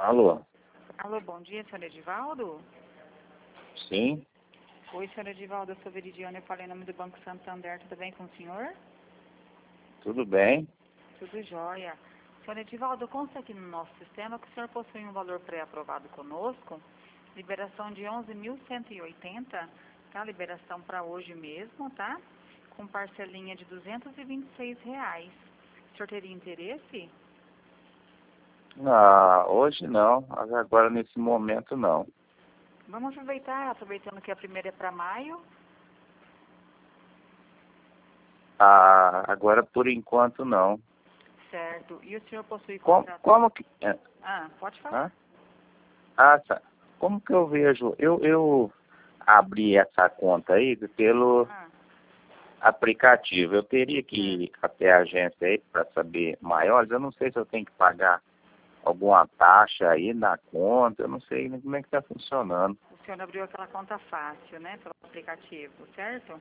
Alô? Alô, bom dia, senhor Edivaldo? Sim, Oi, senhor Edivaldo, eu sou Veridiana, eu falei em nome do Banco Santander, tudo bem com o senhor? tudo bem? Tudo jóia. Senhor Edivaldo, consta aqui no nosso sistema que o senhor possui um valor pré-aprovado conosco, liberação de 11.180, tá? Liberação para hoje mesmo, tá? Com parcelinha de R$ 226. O senhor teria interesse? Ah, hoje não, agora nesse momento não. Vamos aproveitar, aproveitando que a primeira é para maio. Ah, agora por enquanto não. Certo. E o senhor possui Como, contrato? como que... Pode falar. Hã? Ah, tá. Como que eu vejo? Eu abri essa conta aí pelo Ah, aplicativo. Eu teria que ir até a agência aí para saber maiores. Eu não sei se eu tenho que pagar alguma taxa aí na conta. Eu não sei como é que está funcionando. o senhor abriu aquela conta fácil, né, pelo aplicativo, certo?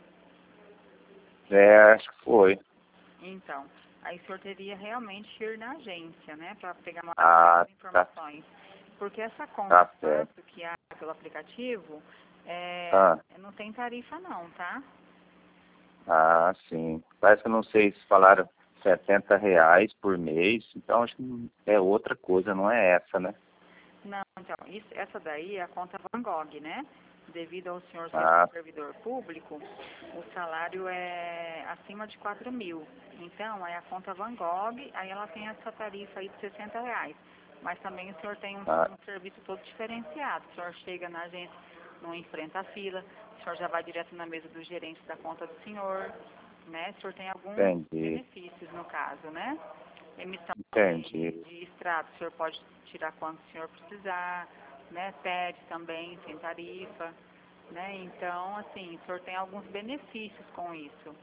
É, acho que foi. Então, aí o senhor teria realmente que ir na agência, né, para pegar Ah, mais tá, informações. Porque essa conta tá certo. fácil que há pelo aplicativo, Ah. não tem tarifa não, tá? Ah, sim. Parece que eu não sei se falaram R$ 70 por mês, então acho que é outra coisa, não é essa, né? Não, então, essa daí é a conta Van Gogh, né? Devido ao senhor ser Ah, servidor público, o salário é acima de 4.000. Então, é a conta Van Gogh, aí ela tem essa tarifa aí de R$ 60. Mas também o senhor tem ah, um serviço todo diferenciado. O senhor chega na agência, não enfrenta a fila, o senhor já vai direto na mesa do gerente da conta do senhor, né? O senhor tem alguns entendi, benefícios no caso, né? Emissão entendi. de extrato, o senhor pode tirar quanto o senhor precisar, né? TED também, sem tarifa, né? Então, assim, o senhor tem alguns benefícios com isso.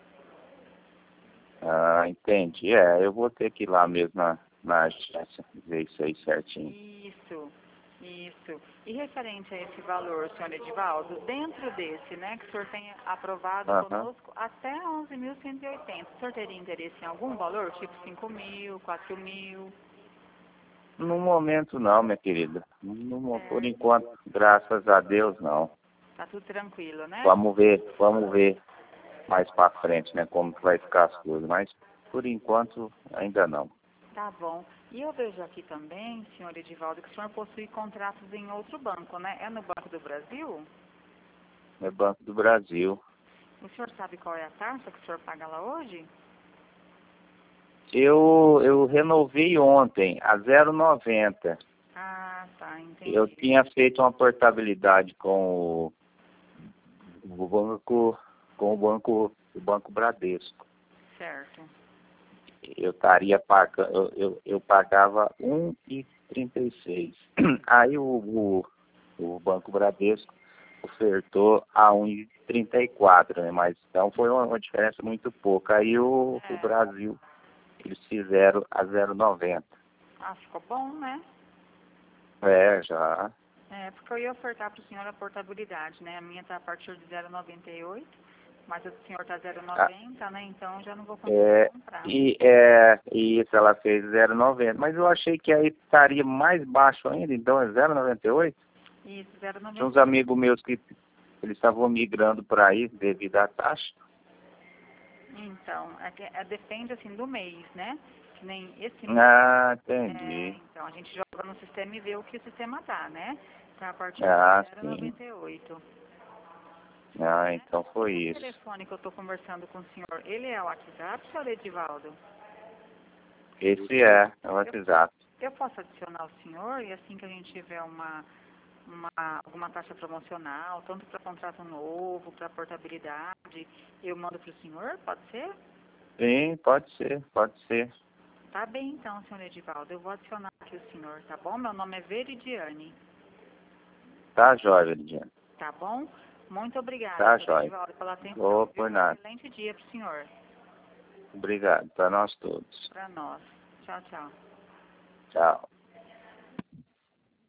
Ah, entendi. É, eu vou ter que ir lá mesmo na agência, ver isso aí certinho. Isso. E referente a esse valor, senhor Edivaldo, dentro desse, né, que o senhor tem aprovado Aham. conosco até 11.180, o senhor teria interesse em algum valor, tipo 5.000, 4.000? No momento não, minha querida. Por enquanto, graças a Deus, não. Tá tudo tranquilo, né? Vamos ver mais pra frente, né, como que vai ficar as coisas, mas por enquanto ainda não. Tá bom. E eu vejo aqui também, senhor Edivaldo, que o senhor possui contratos em outro banco, né? É no Banco do Brasil? É Banco do Brasil. O senhor sabe qual é a taxa que o senhor paga lá hoje? Eu renovei ontem a 0,90. Ah, tá, Eu entendi. tinha feito uma portabilidade o banco, o Banco Bradesco. Certo. Eu estaria pagando, eu pagava 1,36. Aí o Banco Bradesco ofertou a 1,34, né? Mas então foi uma diferença muito pouca. Aí o Brasil, eles fizeram a 0,90. Ah, ficou bom, né? É, já. É, porque eu ia ofertar para o senhor a portabilidade, né? A minha tá a partir de 0,98, mas a do senhor tá 0,90, né? Então já não vou conseguir comprar. E isso ela fez 0,90. Mas eu achei que aí estaria mais baixo ainda, então é 0,98. Isso, Tinha uns 0,90. amigos meus que eles estavam migrando para aí devido à taxa. Então, depende assim do mês, né? Que nem esse mês. Ah, entendi. Então, a gente joga no sistema e vê o que o sistema dá, né? Tá a partir de Ah, sim. 0,98. Ah, então foi O isso. telefone que eu estou conversando com o senhor, ele é o WhatsApp, senhor Edivaldo? Esse é o WhatsApp. Eu posso adicionar o senhor e assim que a gente tiver alguma taxa promocional, tanto para contrato novo, para portabilidade, eu mando para o senhor, pode ser? Sim, pode ser, pode ser. Tá bem então, senhor Edivaldo, eu vou adicionar aqui o senhor, tá bom? Meu nome é Veridiane, Tá jóia, Lidiane. tá bom? Muito obrigada, Tá senhor jóia. Edivaldo, pela atenção, Ô, viu? por Um nada. excelente dia para o senhor, Obrigado, para nós todos. para nós. Tchau, tchau. Tchau.